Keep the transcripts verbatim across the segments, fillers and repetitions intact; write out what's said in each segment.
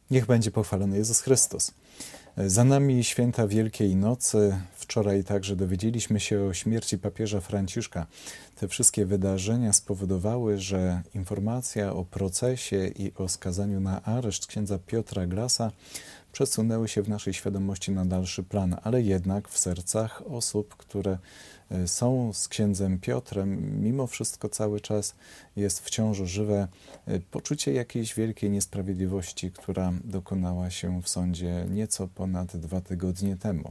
Niech będzie pochwalony Jezus Chrystus. Za nami święta Wielkiej Nocy. Wczoraj także dowiedzieliśmy się o śmierci papieża Franciszka. Te wszystkie wydarzenia spowodowały, że informacja o procesie i o skazaniu na areszt księdza Piotra Glasa przesunęły się w naszej świadomości na dalszy plan, ale jednak w sercach osób, które są z księdzem Piotrem, mimo wszystko cały czas jest wciąż żywe poczucie jakiejś wielkiej niesprawiedliwości, która dokonała się w sądzie nieco ponad dwa tygodnie temu.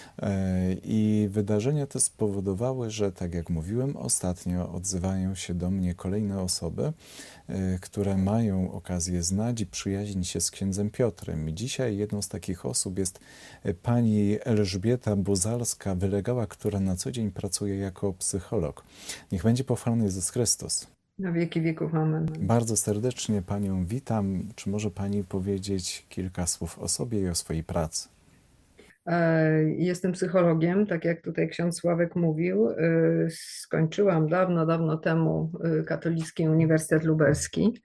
I wydarzenia te spowodowały, że tak jak mówiłem ostatnio, odzywają się do mnie kolejne osoby, które mają okazję znać i przyjaźnić się z księdzem Piotrem. I dzisiaj jedną z takich osób jest pani Elżbieta Buzalska, wylegała, która na co dzień pracuje jako psycholog. Niech będzie pochwalony Jezus Chrystus. Na wieki wieków, amen. Bardzo serdecznie panią witam. Czy może pani powiedzieć kilka słów o sobie i o swojej pracy? Jestem psychologiem, tak jak tutaj ksiądz Sławek mówił. Skończyłam dawno, dawno temu Katolicki Uniwersytet Lubelski.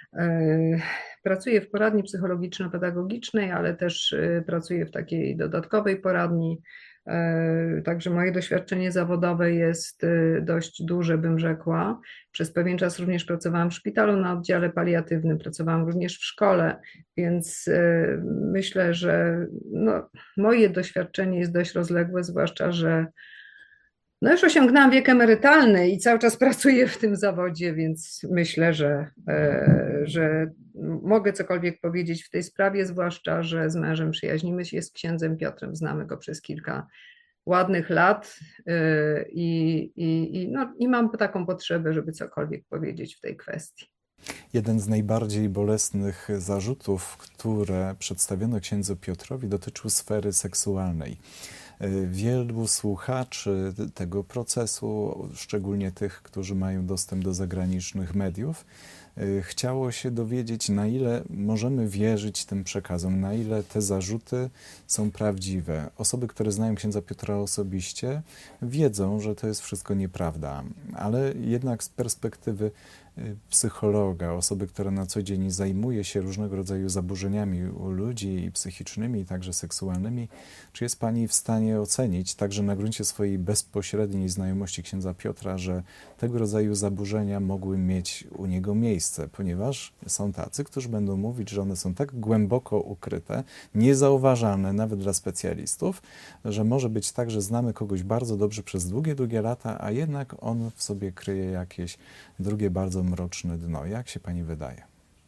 Pracuję w poradni psychologiczno-pedagogicznej, ale też pracuję w takiej dodatkowej poradni. Także moje doświadczenie zawodowe jest dość duże, bym rzekła. Przez pewien czas również pracowałam w szpitalu na oddziale paliatywnym, pracowałam również w szkole, więc myślę, że no, moje doświadczenie jest dość rozległe, zwłaszcza, że no już osiągnęłam wiek emerytalny i cały czas pracuję w tym zawodzie, więc myślę, że, że mogę cokolwiek powiedzieć w tej sprawie, zwłaszcza, że z mężem przyjaźnimy się z księdzem Piotrem, znamy go przez kilka ładnych lat i, i, i, no, i mam taką potrzebę, żeby cokolwiek powiedzieć w tej kwestii. Jeden z najbardziej bolesnych zarzutów, które przedstawiono księdzu Piotrowi, dotyczył sfery seksualnej. Wielu słuchaczy tego procesu, szczególnie tych, którzy mają dostęp do zagranicznych mediów, chciało się dowiedzieć, na ile możemy wierzyć tym przekazom, na ile te zarzuty są prawdziwe. Osoby, które znają księdza Piotra osobiście, wiedzą, że to jest wszystko nieprawda, ale jednak z perspektywy psychologa, osoby, która na co dzień zajmuje się różnego rodzaju zaburzeniami u ludzi i psychicznymi, i także seksualnymi, czy jest pani w stanie ocenić, także na gruncie swojej bezpośredniej znajomości księdza Piotra, że tego rodzaju zaburzenia mogły mieć u niego miejsce, ponieważ są tacy, którzy będą mówić, że one są tak głęboko ukryte, niezauważalne nawet dla specjalistów, że może być tak, że znamy kogoś bardzo dobrze przez długie, długie lata, a jednak on w sobie kryje jakieś drugie bardzo mroczne dno. Jak się pani wydaje?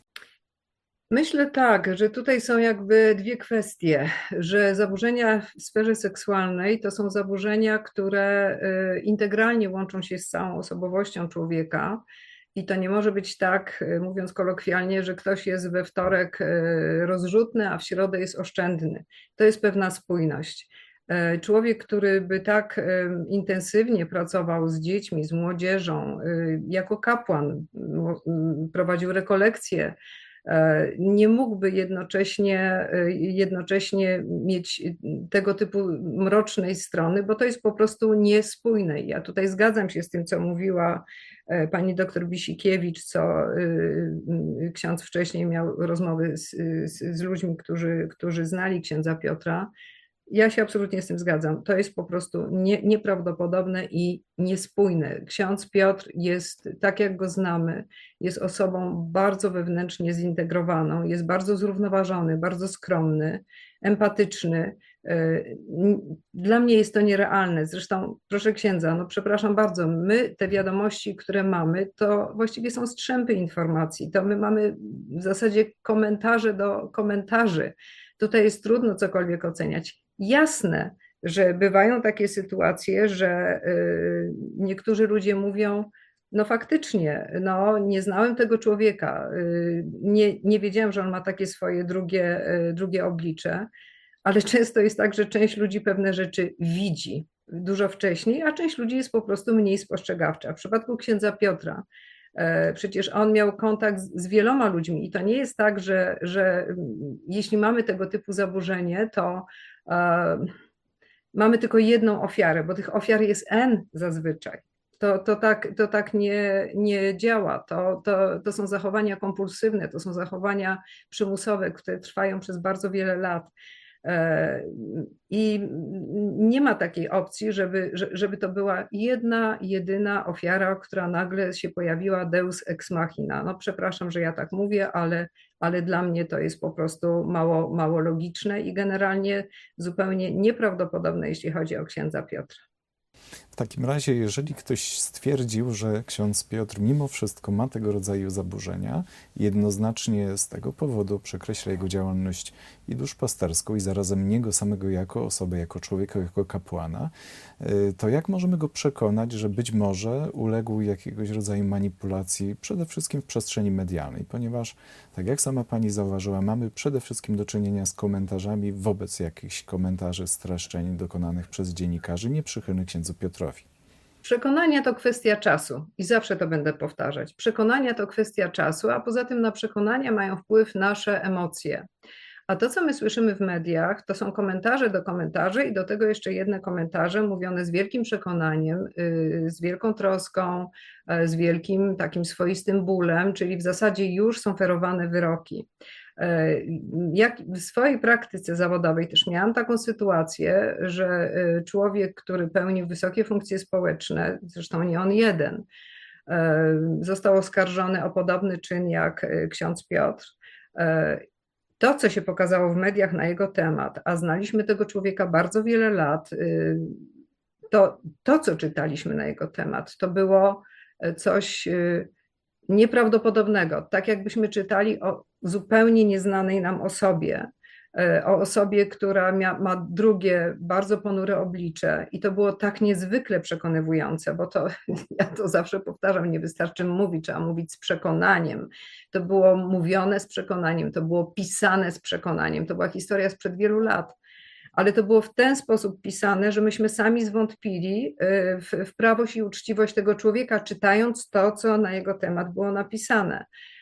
Myślę tak, że tutaj są jakby dwie kwestie, że zaburzenia w sferze seksualnej to są zaburzenia, które integralnie łączą się z całą osobowością człowieka i to nie może być tak, mówiąc kolokwialnie, że ktoś jest we wtorek rozrzutny, a w środę jest oszczędny. To jest pewna spójność. Człowiek, który by tak intensywnie pracował z dziećmi, z młodzieżą, jako kapłan, prowadził rekolekcje, nie mógłby jednocześnie, jednocześnie mieć tego typu mrocznej strony, bo to jest po prostu niespójne. Ja tutaj zgadzam się z tym, co mówiła pani doktor Bisikiewicz, co ksiądz wcześniej miał rozmowy z, z, z ludźmi, którzy, którzy znali księdza Piotra. Ja się absolutnie z tym zgadzam. To jest po prostu nie, nieprawdopodobne i niespójne. Ksiądz Piotr jest, tak jak go znamy, jest osobą bardzo wewnętrznie zintegrowaną, jest bardzo zrównoważony, bardzo skromny, empatyczny. Dla mnie jest to nierealne. Zresztą, proszę księdza, no przepraszam bardzo, my te wiadomości, które mamy, to właściwie są strzępy informacji. To my mamy w zasadzie komentarze do komentarzy. Tutaj jest trudno cokolwiek oceniać. Jasne, że bywają takie sytuacje, że niektórzy ludzie mówią, no faktycznie, no nie znałem tego człowieka, nie, nie wiedziałem, że on ma takie swoje drugie, drugie oblicze, ale często jest tak, że część ludzi pewne rzeczy widzi dużo wcześniej, a część ludzi jest po prostu mniej spostrzegawcza. W przypadku księdza Piotra, przecież on miał kontakt z wieloma ludźmi i to nie jest tak, że, że jeśli mamy tego typu zaburzenie, to uh, mamy tylko jedną ofiarę, bo tych ofiar jest N zazwyczaj. To, to tak, to tak nie, nie działa. To, to, to są zachowania kompulsywne, to są zachowania przymusowe, które trwają przez bardzo wiele lat. E, I nie ma takiej opcji, żeby, żeby to była jedna, jedyna ofiara, która nagle się pojawiła, deus ex machina. No przepraszam, że ja tak mówię, ale, ale dla mnie to jest po prostu mało, mało logiczne i generalnie zupełnie nieprawdopodobne, jeśli chodzi o księdza Piotra. W takim razie, jeżeli ktoś stwierdził, że ksiądz Piotr mimo wszystko ma tego rodzaju zaburzenia, jednoznacznie z tego powodu przekreśla jego działalność i duszpasterską i zarazem niego samego jako osobę, jako człowieka, jako kapłana, to jak możemy go przekonać, że być może uległ jakiegoś rodzaju manipulacji, przede wszystkim w przestrzeni medialnej, ponieważ, tak jak sama pani zauważyła, mamy przede wszystkim do czynienia z komentarzami wobec jakichś komentarzy, streszczeń dokonanych przez dziennikarzy nieprzychylnych księdzu Piotrowi. Przekonania to kwestia czasu i zawsze to będę powtarzać. Przekonania to kwestia czasu, a poza tym na przekonania mają wpływ nasze emocje. A to, co my słyszymy w mediach, to są komentarze do komentarzy i do tego jeszcze jedne komentarze mówione z wielkim przekonaniem, z wielką troską, z wielkim takim swoistym bólem, czyli w zasadzie już są ferowane wyroki. Jak w swojej praktyce zawodowej też miałam taką sytuację, że człowiek, który pełnił wysokie funkcje społeczne, zresztą nie on jeden, został oskarżony o podobny czyn jak ksiądz Piotr. To, co się pokazało w mediach na jego temat, a znaliśmy tego człowieka bardzo wiele lat, to, to co czytaliśmy na jego temat, to było coś nieprawdopodobnego. Tak jakbyśmy czytali o zupełnie nieznanej nam osobie, o osobie, która mia, ma drugie, bardzo ponure oblicze i to było tak niezwykle przekonywujące, bo to, ja to zawsze powtarzam, nie wystarczy mówić, trzeba mówić z przekonaniem. To było mówione z przekonaniem, to było pisane z przekonaniem, to była historia sprzed wielu lat, ale to było w ten sposób pisane, że myśmy sami zwątpili w, w prawość i uczciwość tego człowieka, czytając to, co na jego temat było napisane.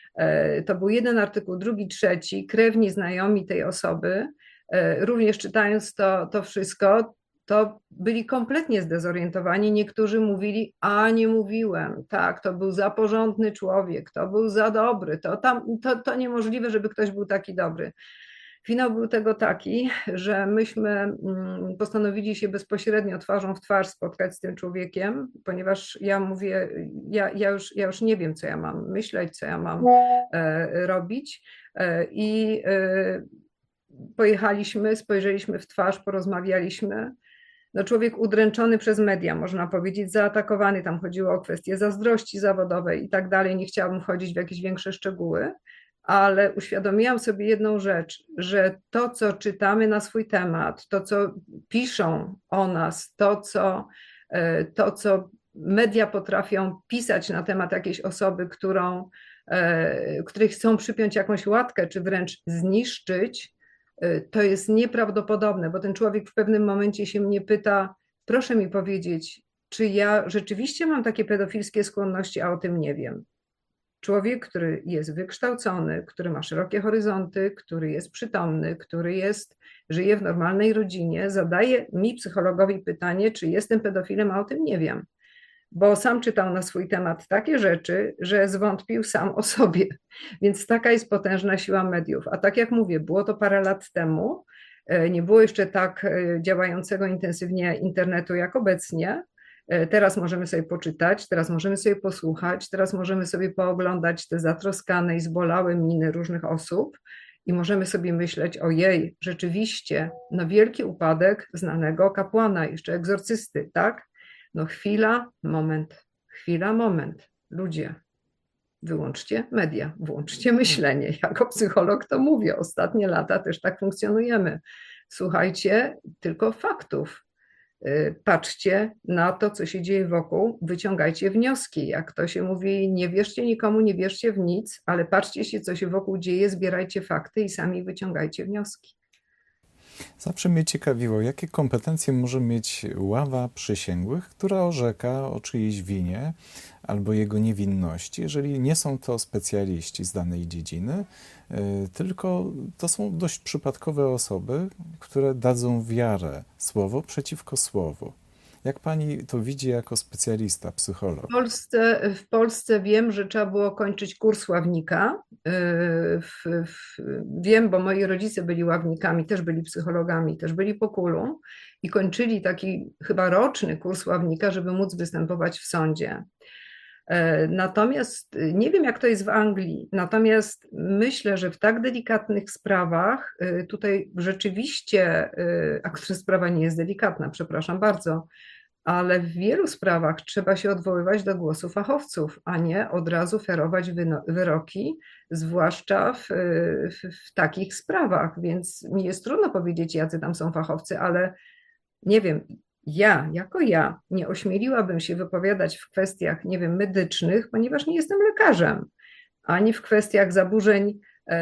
To był jeden artykuł, drugi, trzeci, krewni, znajomi tej osoby, również czytając to, to wszystko, to byli kompletnie zdezorientowani. Niektórzy mówili, a nie mówiłem, tak, to był za porządny człowiek, to był za dobry, to, tam, to, to niemożliwe, żeby ktoś był taki dobry. Finał był tego taki, że myśmy postanowili się bezpośrednio twarzą w twarz spotkać z tym człowiekiem, ponieważ ja mówię, ja, ja, już, ja już nie wiem, co ja mam myśleć, co ja mam e, robić. E, I e, pojechaliśmy, spojrzeliśmy w twarz, porozmawialiśmy. No człowiek udręczony przez media, można powiedzieć, zaatakowany, tam chodziło o kwestie zazdrości zawodowej i tak dalej. Nie chciałabym wchodzić w jakieś większe szczegóły, ale uświadomiłam sobie jedną rzecz, że to, co czytamy na swój temat, to, co piszą o nas, to, co, to, co media potrafią pisać na temat jakiejś osoby, którą, której chcą przypiąć jakąś łatkę, czy wręcz zniszczyć, to jest nieprawdopodobne, bo ten człowiek w pewnym momencie się mnie pyta, proszę mi powiedzieć, czy ja rzeczywiście mam takie pedofilskie skłonności, a o tym nie wiem. Człowiek, który jest wykształcony, który ma szerokie horyzonty, który jest przytomny, który jest, żyje w normalnej rodzinie, zadaje mi, psychologowi, pytanie, czy jestem pedofilem, a o tym nie wiem. Bo sam czytał na swój temat takie rzeczy, że zwątpił sam o sobie. Więc taka jest potężna siła mediów. A tak jak mówię, było to parę lat temu, nie było jeszcze tak działającego intensywnie internetu jak obecnie. Teraz możemy sobie poczytać, teraz możemy sobie posłuchać, teraz możemy sobie pooglądać te zatroskane i zbolałe miny różnych osób i możemy sobie myśleć, ojej, rzeczywiście, no wielki upadek znanego kapłana, jeszcze egzorcysty, tak? No chwila, moment, chwila, moment. Ludzie, wyłączcie media, włączcie myślenie. Jako psycholog to mówię, ostatnie lata też tak funkcjonujemy. Słuchajcie tylko faktów. Patrzcie na to, co się dzieje wokół, wyciągajcie wnioski. Jak to się mówi, nie wierzcie nikomu, nie wierzcie w nic, ale patrzcie się, co się wokół dzieje, zbierajcie fakty i sami wyciągajcie wnioski. Zawsze mnie ciekawiło, jakie kompetencje może mieć ława przysięgłych, która orzeka o czyjejś winie albo jego niewinności, jeżeli nie są to specjaliści z danej dziedziny, tylko to są dość przypadkowe osoby, które dadzą wiarę słowo przeciwko słowu. Jak pani to widzi jako specjalista, psycholog? W Polsce, w Polsce wiem, że trzeba było kończyć kurs ławnika. Yy, w, w, wiem, bo moi rodzice byli ławnikami, też byli psychologami, też byli po kulu i kończyli taki chyba roczny kurs ławnika, żeby móc występować w sądzie. Natomiast nie wiem, jak to jest w Anglii, natomiast myślę, że w tak delikatnych sprawach tutaj rzeczywiście, a która sprawa nie jest delikatna, przepraszam bardzo, ale w wielu sprawach trzeba się odwoływać do głosu fachowców, a nie od razu ferować wyroki, zwłaszcza w, w, w takich sprawach. Więc mi jest trudno powiedzieć, jacy tam są fachowcy, ale nie wiem, ja, jako ja, nie ośmieliłabym się wypowiadać w kwestiach, nie wiem, medycznych, ponieważ nie jestem lekarzem, ani w kwestiach zaburzeń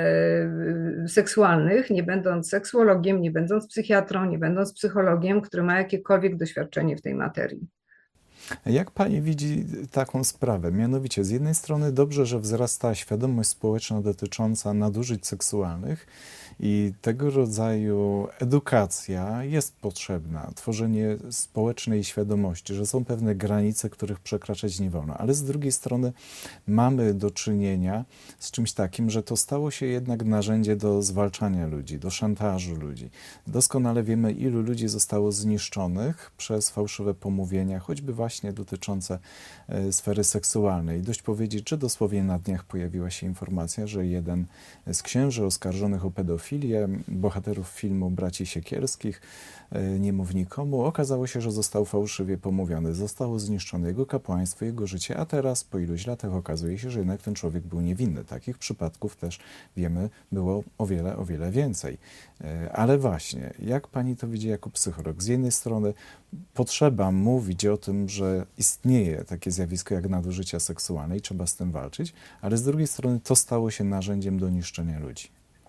e, seksualnych, nie będąc seksuologiem, nie będąc psychiatrą, nie będąc psychologiem, który ma jakiekolwiek doświadczenie w tej materii. Jak pani widzi taką sprawę? Mianowicie, z jednej strony dobrze, że wzrasta świadomość społeczna dotycząca nadużyć seksualnych i tego rodzaju edukacja jest potrzebna, tworzenie społecznej świadomości, że są pewne granice, których przekraczać nie wolno. Ale z drugiej strony mamy do czynienia z czymś takim, że to stało się jednak narzędzie do zwalczania ludzi, do szantażu ludzi. Doskonale wiemy, ilu ludzi zostało zniszczonych przez fałszywe pomówienia, choćby właśnie dotyczące e, sfery seksualnej. Dość powiedzieć, że dosłownie na dniach pojawiła się informacja, że jeden z księży oskarżonych o pedofilię, bohaterów filmu Braci Siekierskich, e, nie mów nikomu, okazało się, że został fałszywie pomówiony, zostało zniszczone jego kapłaństwo, jego życie, a teraz po iluś latach okazuje się, że jednak ten człowiek był niewinny. Takich przypadków też wiemy było o wiele, o wiele więcej. E, ale właśnie, jak pani to widzi jako psycholog? Z jednej strony potrzeba mówić o tym, że istnieje takie zjawisko jak nadużycia seksualne i trzeba z tym walczyć, ale z drugiej strony to stało się narzędziem do niszczenia ludzi.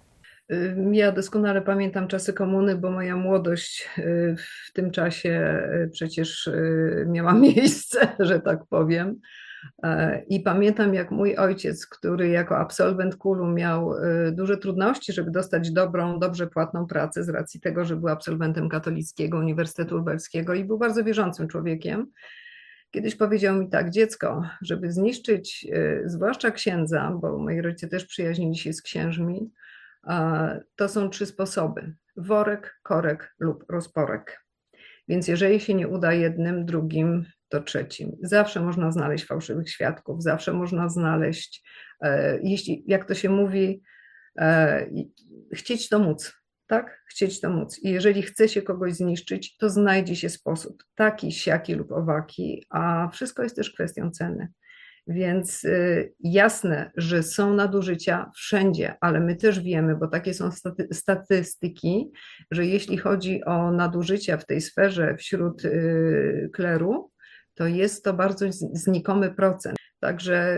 Ja doskonale pamiętam czasy komuny, bo moja młodość w tym czasie przecież miała miejsce, że tak powiem. I pamiętam, jak mój ojciec, który jako absolwent kulu miał duże trudności, żeby dostać dobrą, dobrze płatną pracę z racji tego, że był absolwentem Katolickiego Uniwersytetu Lubelskiego i był bardzo wierzącym człowiekiem. Kiedyś powiedział mi tak: dziecko, żeby zniszczyć zwłaszcza księdza, bo moi rodzice też przyjaźnili się z księżmi, to są trzy sposoby: worek, korek lub rozporek. Więc jeżeli się nie uda jednym, drugim, to trzecim. Zawsze można znaleźć fałszywych świadków, zawsze można znaleźć, jeśli, jak to się mówi, chcieć to móc, tak? Chcieć to móc. I jeżeli chce się kogoś zniszczyć, to znajdzie się sposób, taki, siaki lub owaki, a wszystko jest też kwestią ceny. Więc jasne, że są nadużycia wszędzie, ale my też wiemy, bo takie są staty statystyki, że jeśli chodzi o nadużycia w tej sferze wśród kleru, to jest to bardzo znikomy procent. Także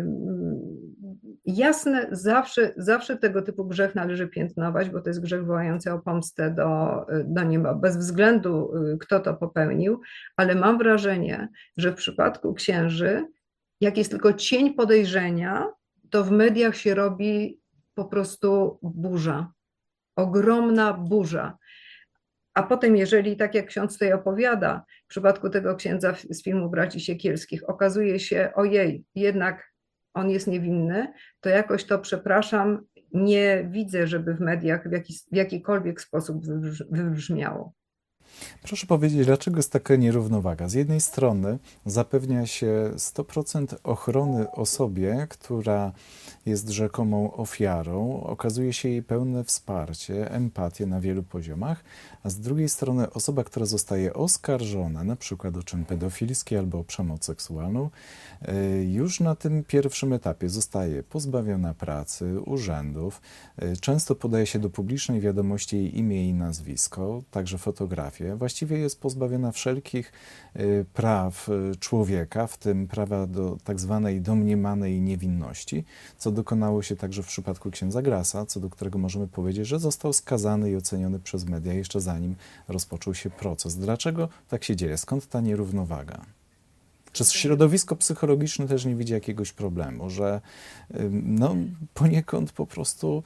jasne, zawsze, zawsze tego typu grzech należy piętnować, bo to jest grzech wołający o pomstę do, do nieba, bez względu kto to popełnił, ale mam wrażenie, że w przypadku księży, jak jest tylko cień podejrzenia, to w mediach się robi po prostu burza, ogromna burza. A potem, jeżeli, tak jak ksiądz tutaj opowiada, w przypadku tego księdza z filmu Braci Siekielskich, okazuje się, ojej, jednak on jest niewinny, to jakoś to, przepraszam, nie widzę, żeby w mediach w, jaki, w jakikolwiek sposób wybrzmiało. Proszę powiedzieć, dlaczego jest taka nierównowaga? Z jednej strony zapewnia się sto procent ochrony osobie, która jest rzekomą ofiarą, okazuje się jej pełne wsparcie, empatię na wielu poziomach, a z drugiej strony osoba, która zostaje oskarżona, na przykład o czyn pedofilski albo o przemoc seksualną, już na tym pierwszym etapie zostaje pozbawiona pracy, urzędów, często podaje się do publicznej wiadomości jej imię i nazwisko, także fotografię. Właściwie jest pozbawiona wszelkich praw człowieka, w tym prawa do tak zwanej domniemanej niewinności, co dokonało się także w przypadku księdza Grasa, co do którego możemy powiedzieć, że został skazany i oceniony przez media jeszcze zanim rozpoczął się proces. Dlaczego tak się dzieje? Skąd ta nierównowaga? Czy środowisko psychologiczne też nie widzi jakiegoś problemu, że no, poniekąd po prostu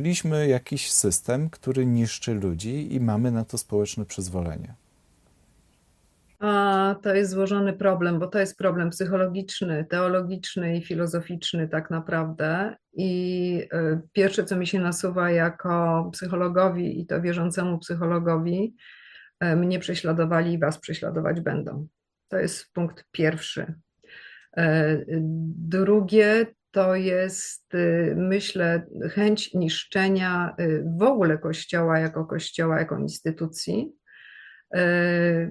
stworzyliśmy jakiś system, który niszczy ludzi i mamy na to społeczne przyzwolenie? A to jest złożony problem, bo to jest problem psychologiczny, teologiczny i filozoficzny tak naprawdę. I y, pierwsze, co mi się nasuwa jako psychologowi i to wierzącemu psychologowi, y, mnie prześladowali i was prześladować będą. To jest punkt pierwszy. Y, Drugie to jest, y, myślę, chęć niszczenia y, w ogóle Kościoła jako Kościoła, jako instytucji. Y,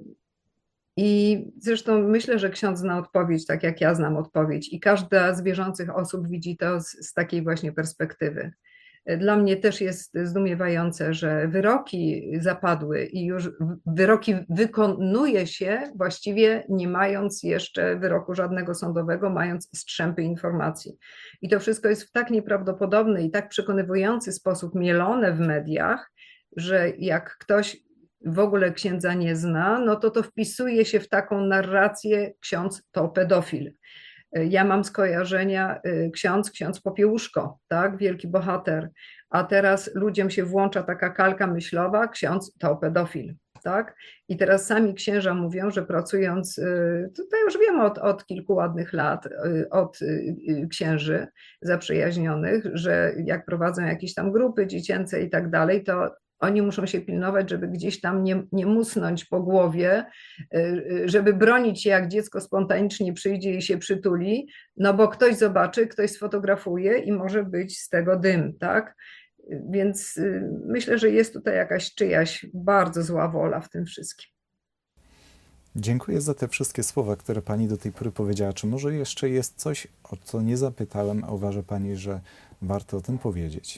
I zresztą myślę, że ksiądz zna odpowiedź, tak jak ja znam odpowiedź, i każda z wierzących osób widzi to z, z takiej właśnie perspektywy. Dla mnie też jest zdumiewające, że wyroki zapadły i już wyroki wykonuje się właściwie nie mając jeszcze wyroku żadnego sądowego, mając strzępy informacji. I to wszystko jest w tak nieprawdopodobny i tak przekonywujący sposób mielone w mediach, że jak ktoś w ogóle księdza nie zna, no to to wpisuje się w taką narrację: ksiądz to pedofil. Ja mam skojarzenia ksiądz, ksiądz Popiełuszko, tak, wielki bohater, a teraz ludziom się włącza taka kalka myślowa: ksiądz to pedofil, tak? I teraz sami księża mówią, że pracując, tutaj już wiem od, od kilku ładnych lat, od księży zaprzyjaźnionych, że jak prowadzą jakieś tam grupy dziecięce i tak dalej, to oni muszą się pilnować, żeby gdzieś tam nie, nie musnąć po głowie, żeby bronić się, jak dziecko spontanicznie przyjdzie i się przytuli, no bo ktoś zobaczy, ktoś sfotografuje i może być z tego dym, tak? Więc myślę, że jest tutaj jakaś czyjaś bardzo zła wola w tym wszystkim. Dziękuję za te wszystkie słowa, które Pani do tej pory powiedziała. Czy może jeszcze jest coś, o co nie zapytałem, a uważa Pani, że warto o tym powiedzieć?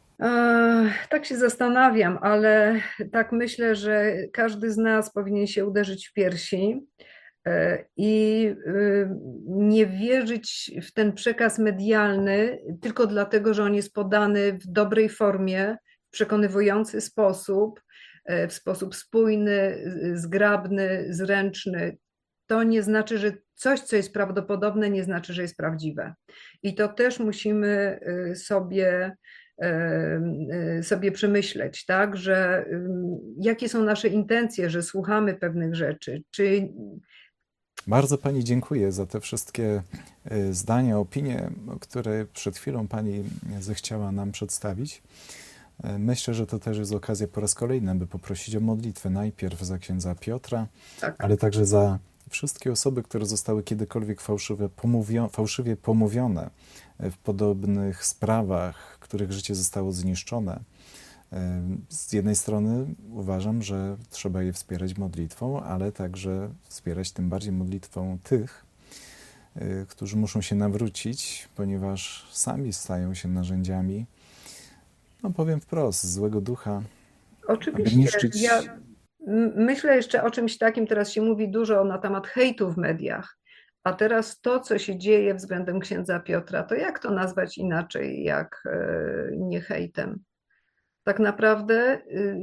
Tak się zastanawiam, ale tak myślę, że każdy z nas powinien się uderzyć w piersi i nie wierzyć w ten przekaz medialny tylko dlatego, że on jest podany w dobrej formie, w przekonywujący sposób, w sposób spójny, zgrabny, zręczny. To nie znaczy, że coś, co jest prawdopodobne, nie znaczy, że jest prawdziwe. I to też musimy sobie sobie przemyśleć, tak, że jakie są nasze intencje, że słuchamy pewnych rzeczy, czy... Bardzo Pani dziękuję za te wszystkie zdania, opinie, które przed chwilą Pani zechciała nam przedstawić. Myślę, że to też jest okazja po raz kolejny, by poprosić o modlitwę najpierw za księdza Piotra, Tak. ale także za wszystkie osoby, które zostały kiedykolwiek fałszywie, pomówio, fałszywie pomówione w podobnych sprawach, których życie zostało zniszczone. Z jednej strony uważam, że trzeba je wspierać modlitwą, ale także wspierać tym bardziej modlitwą tych, którzy muszą się nawrócić, ponieważ sami stają się narzędziami, no powiem wprost, złego ducha, Oczywiście. aby niszczyć... Ja myślę jeszcze o czymś takim, teraz się mówi dużo na temat hejtu w mediach, a teraz to, co się dzieje względem księdza Piotra, to jak to nazwać inaczej, jak nie hejtem? Tak naprawdę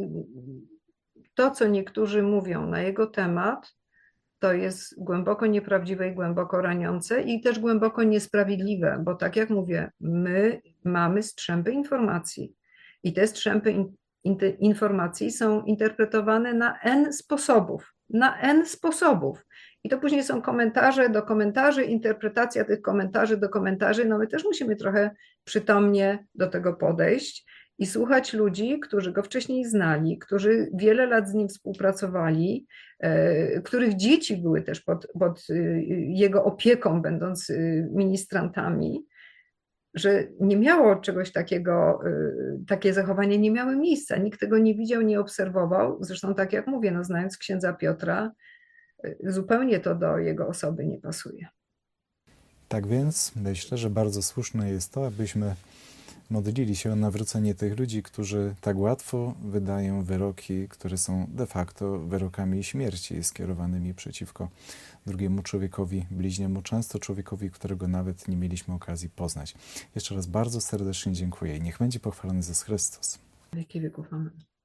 to, co niektórzy mówią na jego temat, to jest głęboko nieprawdziwe i głęboko raniące i też głęboko niesprawiedliwe, bo tak jak mówię, my mamy strzępy informacji i te strzępy in, in, informacji są interpretowane na N sposobów, na N sposobów. I to później są komentarze do komentarzy, interpretacja tych komentarzy do komentarzy. No my też musimy trochę przytomnie do tego podejść i słuchać ludzi, którzy go wcześniej znali, którzy wiele lat z nim współpracowali, których dzieci były też pod, pod jego opieką, będąc ministrantami, że nie miało czegoś takiego, takie zachowanie nie miały miejsca. Nikt tego nie widział, nie obserwował. Zresztą tak jak mówię, no, znając księdza Piotra, zupełnie to do jego osoby nie pasuje. Tak więc myślę, że bardzo słuszne jest to, abyśmy modlili się o nawrócenie tych ludzi, którzy tak łatwo wydają wyroki, które są de facto wyrokami śmierci skierowanymi przeciwko drugiemu człowiekowi, bliźniemu, często człowiekowi, którego nawet nie mieliśmy okazji poznać. Jeszcze raz bardzo serdecznie dziękuję i niech będzie pochwalony Jezus Chrystus. W wieki wieków. Amen.